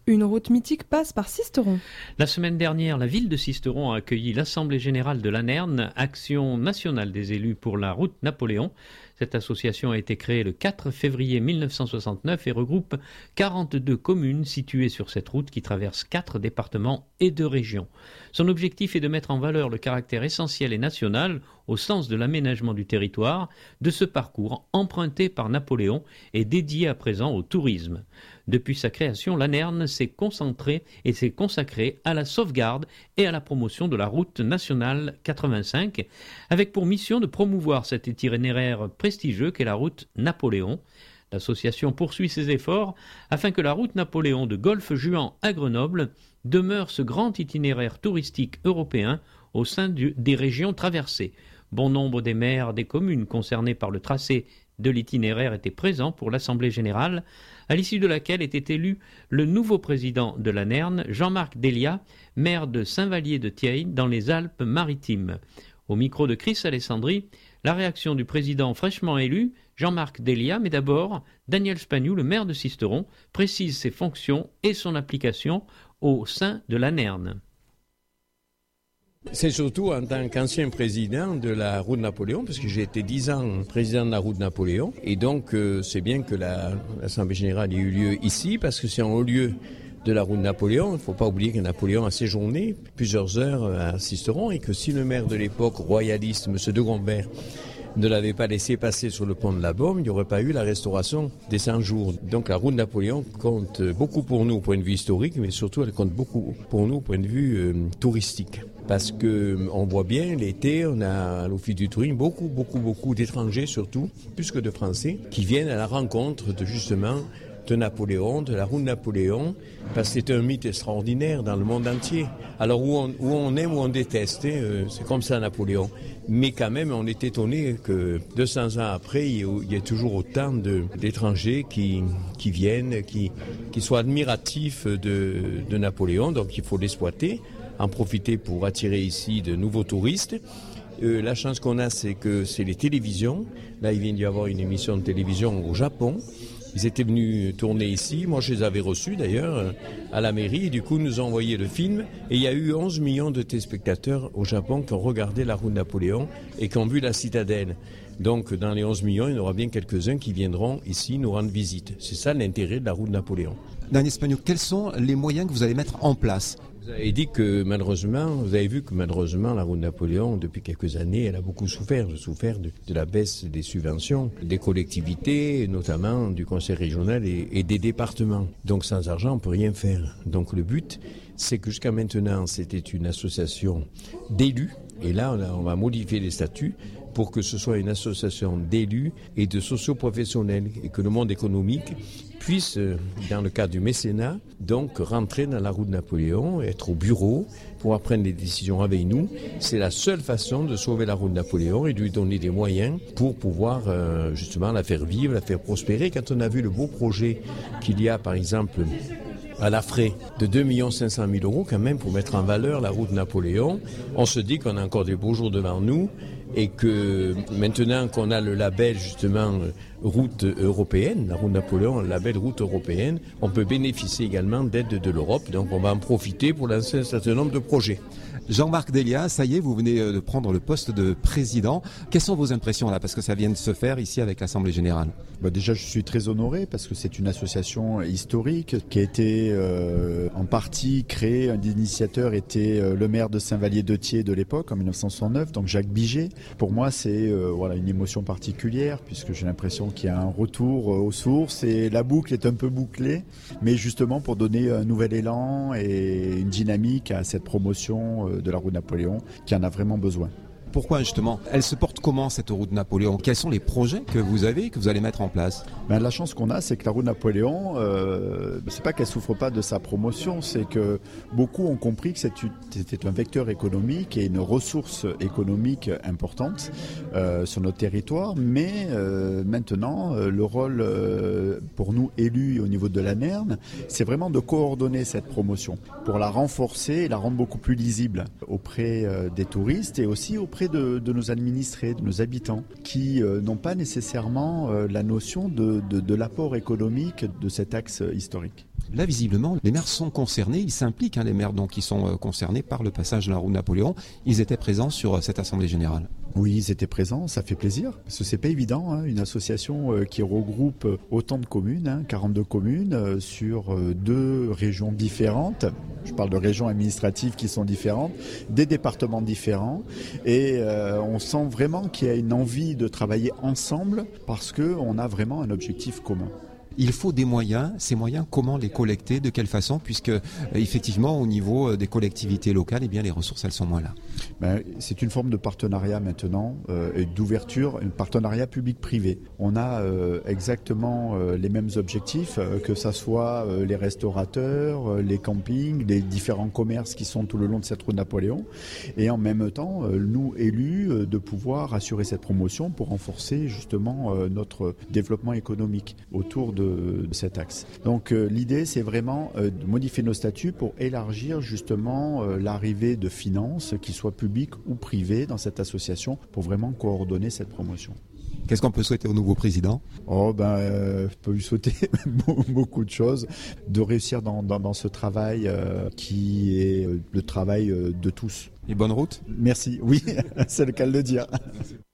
Une route mythique passe par Sisteron. La semaine dernière, la ville de Sisteron a accueilli l'Assemblée générale de Lanern, action nationale des élus pour la route Napoléon. Cette association a été créée le 4 février 1969 et regroupe 42 communes situées sur cette route qui traverse 4 départements et 2 régions. Son objectif est de mettre en valeur le caractère essentiel et national, au sens de l'aménagement du territoire, de ce parcours emprunté par Napoléon et dédié à présent au tourisme. Depuis sa création, Lanern s'est concentré et s'est consacré à la sauvegarde et à la promotion de la route nationale 85, avec pour mission de promouvoir cet itinéraire prestigieux qu'est la route Napoléon. L'association poursuit ses efforts afin que la route Napoléon de Golfe-Juan à Grenoble demeure ce grand itinéraire touristique européen au sein des régions traversées. Bon nombre des maires des communes concernées par le tracé de l'itinéraire étaient présents pour l'Assemblée générale, à l'issue de laquelle était élu le nouveau président de Lanern, Jean-Marc Delia, maire de Saint-Vallier-de-Thièye dans les Alpes-Maritimes. Au micro de Chris Alessandri, la réaction du président fraîchement élu, Jean-Marc Delia, mais d'abord, Daniel Spagnou, le maire de Sisteron, précise ses fonctions et son application au sein de Lanern. C'est surtout en tant qu'ancien président de la route Napoléon, parce que j'ai été 10 ans président de la route Napoléon, et donc c'est bien que l'Assemblée générale ait eu lieu ici, parce que c'est en haut lieu de la route Napoléon. Il ne faut pas oublier que Napoléon a séjourné plusieurs heures à Sisteron, et que si le maire de l'époque royaliste, M. de Gombert, ne l'avait pas laissé passer sur le pont de la Baume, il n'y aurait pas eu la restauration des 100 jours. Donc la route Napoléon compte beaucoup pour nous au point de vue historique, mais surtout elle compte beaucoup pour nous au point de vue touristique. Parce que on voit bien, l'été, on a à l'Office du tourisme beaucoup d'étrangers surtout, plus que de Français, qui viennent à la rencontre de justement de Napoléon, de la route Napoléon, parce que c'est un mythe extraordinaire dans le monde entier. Alors où on aime ou on déteste, c'est comme ça Napoléon. Mais quand même, on est étonné que 200 ans après, il y ait toujours autant d'étrangers qui viennent, qui soient admiratifs de Napoléon. Donc il faut l'exploiter, en profiter pour attirer ici de nouveaux touristes. La chance qu'on a, c'est que c'est les télévisions. Là, il vient d'y avoir une émission de télévision au Japon. Ils étaient venus tourner ici. Moi, je les avais reçus d'ailleurs à la mairie. Et du coup, ils nous ont envoyé le film. Et il y a eu 11 millions de téléspectateurs au Japon qui ont regardé la route Napoléon et qui ont vu la citadelle. Donc, dans les 11 millions, il y en aura bien quelques-uns qui viendront ici nous rendre visite. C'est ça l'intérêt de la route Napoléon. Daniel Spagnou, quels sont les moyens que vous allez mettre en place ? Vous avez dit que malheureusement, vous avez vu que malheureusement la route Napoléon, depuis quelques années, elle a beaucoup souffert. De la baisse des subventions des collectivités, notamment du conseil régional et des départements. Donc sans argent, on peut rien faire. Donc le but, c'est que jusqu'à maintenant, c'était une association d'élus. Et là, on va modifier les statuts pour que ce soit une association d'élus et de socioprofessionnels et que le monde économique puisse, dans le cadre du mécénat, donc rentrer dans la route Napoléon, être au bureau, pouvoir prendre des décisions avec nous. C'est la seule façon de sauver la route Napoléon et de lui donner des moyens pour pouvoir justement la faire vivre, la faire prospérer. Quand on a vu le beau projet qu'il y a, par exemple, à la frais de 2 500 000 € quand même pour mettre en valeur la route Napoléon, on se dit qu'on a encore des beaux jours devant nous et que maintenant qu'on a le label justement route européenne, la route Napoléon, le label route européenne, on peut bénéficier également d'aide de l'Europe, donc on va en profiter pour lancer un certain nombre de projets. Jean-Marc Delia, ça y est, vous venez de prendre le poste de président. Quelles sont vos impressions là, parce que ça vient de se faire ici avec l'Assemblée générale? Déjà, je suis très honoré parce que c'est une association historique qui a été en partie créée. Un des initiateurs était le maire de Saint-Vallier-de-Thièye de l'époque, en 1969, donc Jacques Biget. Pour moi, c'est une émotion particulière puisque j'ai l'impression qu'il y a un retour aux sources et la boucle est un peu bouclée, mais justement pour donner un nouvel élan et une dynamique à cette promotion de la route Napoléon qui en a vraiment besoin. Pourquoi justement? Elle se porte comment cette route Napoléon? Quels sont les projets que vous avez, que vous allez mettre en place? La chance qu'on a, c'est que la route Napoléon, c'est pas qu'elle souffre pas de sa promotion, c'est que beaucoup ont compris que c'était un vecteur économique et une ressource économique importante sur notre territoire. Mais maintenant, le rôle pour nous élus au niveau de la Lanern, c'est vraiment de coordonner cette promotion pour la renforcer et la rendre beaucoup plus lisible auprès des touristes et aussi auprès de nos administrés, de nos habitants, qui n'ont pas nécessairement la notion de l'apport économique de cet axe historique. Là, visiblement, les maires sont concernés, ils s'impliquent, les maires donc qui sont concernés par le passage de la route Napoléon. Ils étaient présents sur cette assemblée générale. Oui, ils étaient présents, ça fait plaisir, parce que c'est pas évident, une association qui regroupe autant de communes, 42 communes, sur 2 régions différentes. Je parle de régions administratives qui sont différentes, des départements différents, et on sent vraiment qu'il y a une envie de travailler ensemble, parce qu'on a vraiment un objectif commun. Il faut des moyens. Ces moyens, comment les collecter, de quelle façon, puisque effectivement au niveau des collectivités locales, eh bien les ressources elles sont moins là. C'est une forme de partenariat maintenant et d'ouverture, un partenariat public-privé. On a exactement les mêmes objectifs, que ça soit les restaurateurs, les campings, les différents commerces qui sont tout le long de cette route Napoléon, et en même temps nous élus de pouvoir assurer cette promotion pour renforcer justement notre développement économique autour de cet axe. Donc l'idée c'est vraiment de modifier nos statuts pour élargir justement l'arrivée de finances, qu'ils soient publiques ou privées, dans cette association pour vraiment coordonner cette promotion. Qu'est-ce qu'on peut souhaiter au nouveau président ? Je peux lui souhaiter beaucoup de choses, de réussir dans ce travail qui est le travail de tous. Et bonne route ? Merci, oui, c'est le cas de le dire. Merci.